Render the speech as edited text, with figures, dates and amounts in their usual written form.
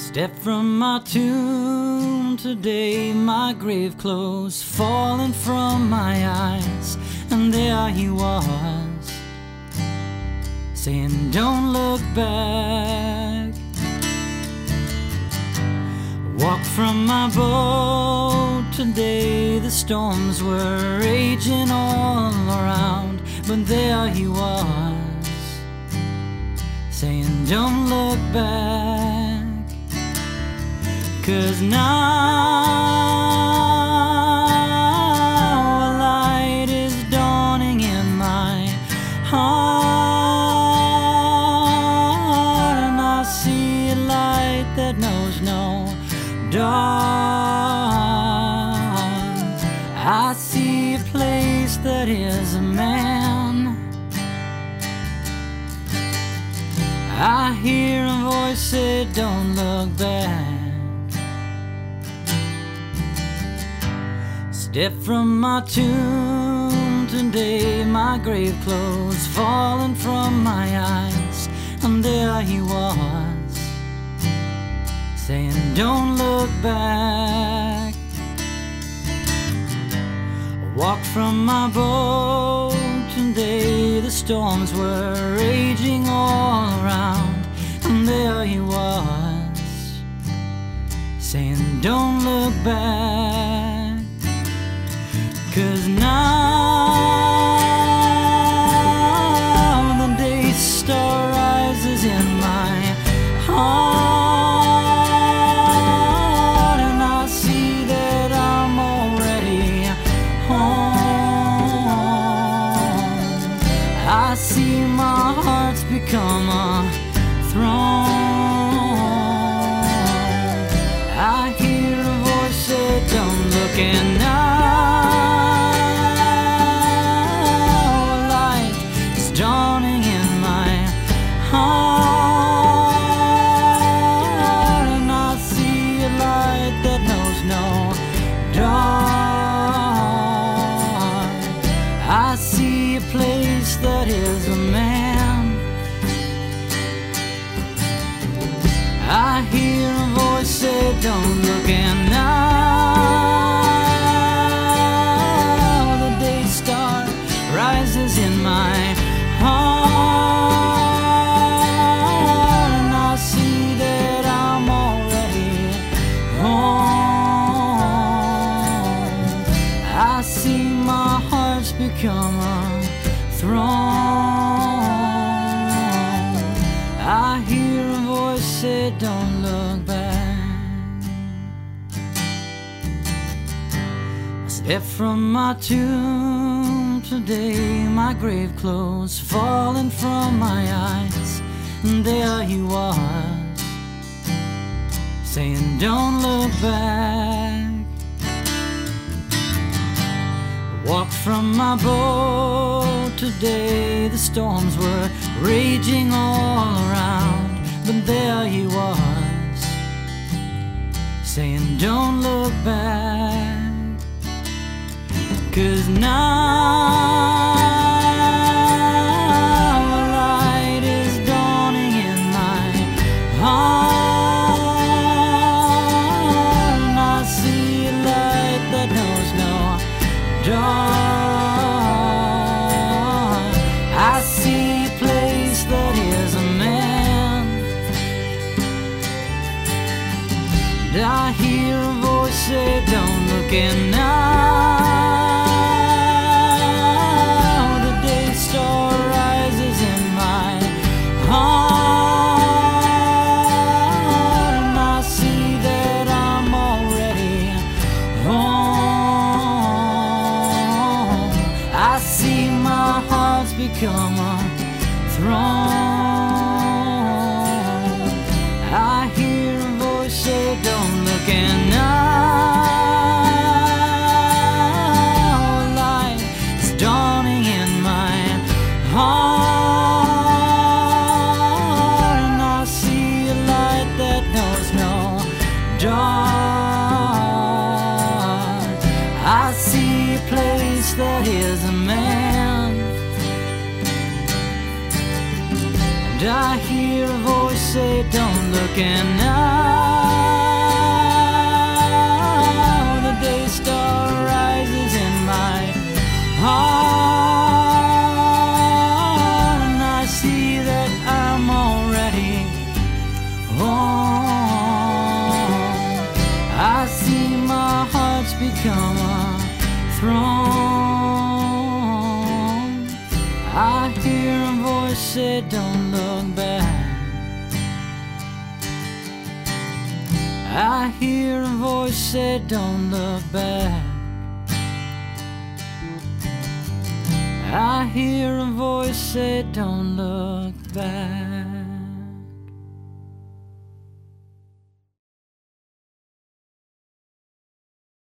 Step from my tomb today, my grave clothes falling from my eyes, and there he was, saying, "Don't look back." Walk from my boat today, the storms were raging all around, but there he was, saying, "Don't look back." 'Cause now a light is dawning in my heart, and I see a light that knows no dawn. I see a place that is a man. I hear a voice say, "Don't look back." Step from my tomb today, my grave clothes falling from my eyes, and there he was, saying, "Don't look back." Walk from my boat today, the storms were raging all around, and there he was, saying, "Don't look back." 'Cause now the day star rises in my heart, and I see that I'm already home. I see my heart's become a throne. I hear a voice say, "Don't look," and now dawning in my heart, and I see a light that knows no dark. I see a place that is a man. I hear a voice say, "Don't look," and now the day star rises in my heart, and I see that I'm already home. I see my heart's become a throne. I hear a voice say, "Don't look back." Step from my tomb today, my grave clothes falling from my eyes, and there he was, saying, "Don't look back." Walk from my boat today, the storms were raging all around, but there he was, saying, "Don't look back." 'Cause now a light is dawning in my heart, and I see a light that knows no dawn. I see a place that is a man, and I hear a voice say, "Don't look," and now star rises in my heart, and I see that I'm already home. I see my heart's become a throne. I hear a voice say, "Don't look," and now light is dawning in my heart, and I see a light that knows no dark. I see a place that is a man, and I hear a voice say, "Don't look," and now become a throne. I hear a voice say, don't look back. I hear a voice say, don't look back. I hear a voice say, don't look back.